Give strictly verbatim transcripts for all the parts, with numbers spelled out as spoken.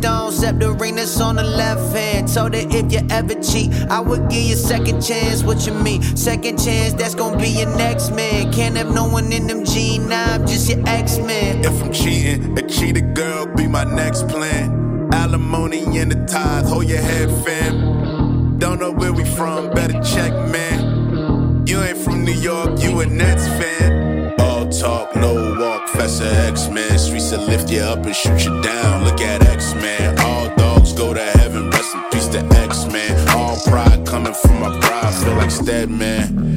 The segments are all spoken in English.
stone, except the ring that's on the left hand. Told her if you ever cheat, I would give you a second chance. What you mean? Second chance, that's gonna be your next man. Can't have no one in them G nine, just your X-Men. If I'm cheating, a cheated girl be my next plan. Alimony in the tithe, hold your head, fam. Don't know where we from, better check, man. You ain't from New York, you a Nets fan. All talk, no walk, Professor X-Men. Streets will lift you up and shoot you down. Look at X-Men. All dogs go to heaven, rest in peace to X-Men. All pride coming from my pride, feel like Stedman.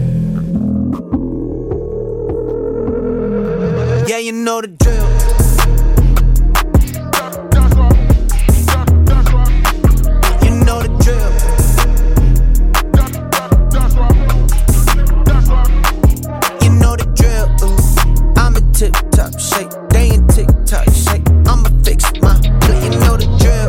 Yeah, you know the drill. You know the drill. You know the drill. Ooh. I'm a tip-top shake. They in tick-tock shake. I'ma fix my play. You know the drill.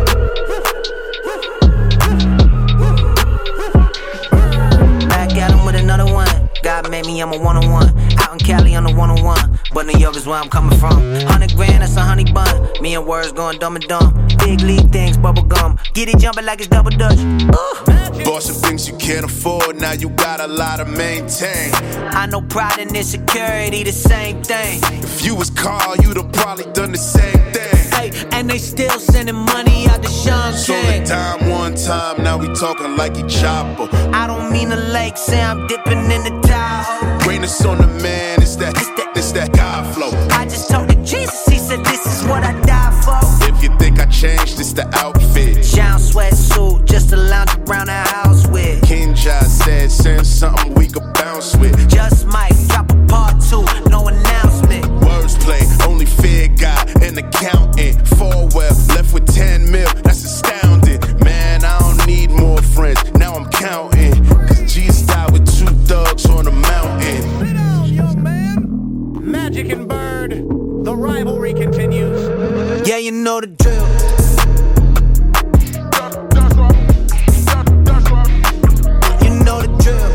Back at him with another one. God made me, I'm a one-on-one. Out in Cali, I'm a one-on-one. But New York is where I'm coming from. Hundred grand, that's a honey bun. Me and words going dumb and dumb. Big league things, bubble gum. Get it jumping like it's double dutch. Ooh. Bought some things you can't afford, now you got a lot to maintain. I know pride and insecurity, the same thing. If you was Carl, you'd have probably done the same thing. Hey, and they still sending money out to Sean Sold King. a dime one time, now we talking like he chopper. I don't mean the lake, say I'm dipping in the Tahoe. Greatness on the man, it's that, it's that, it's that God flow. I just talked to Jesus, he said this is what I die for. If you think I changed, it's the outfit. Down sweatsuit, just to lounge around the house with. King John said, send something we could bounce with. Just might drop a part two, no announcement. Words play, only fear God, an accountant. Four well, left with ten mil, that's astounding. Man, I don't need more friends, now I'm counting. Cause Jesus died with two thugs on a mountain. Sit down, young man. Magic and Bird, the rivalry continues. Yeah, you know the drill. You know the drill.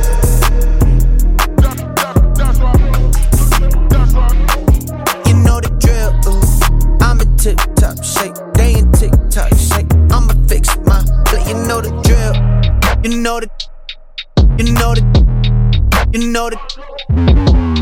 You know the drill. Ooh. I'm a tip-top shake. They in tick-tock shake. I'ma fix my play. You know the drill. You know the. You know the. You know the.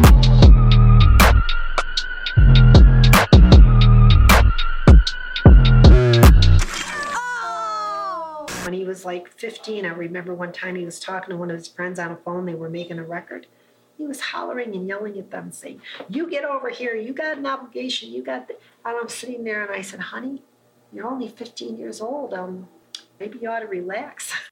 When he was like fifteen, I remember one time he was talking to one of his friends on a phone. They were making a record. He was hollering and yelling at them, saying, "You get over here. You got an obligation. You got." The... And I'm sitting there, and I said, "Honey, you're only fifteen years old. Um, maybe you ought to relax."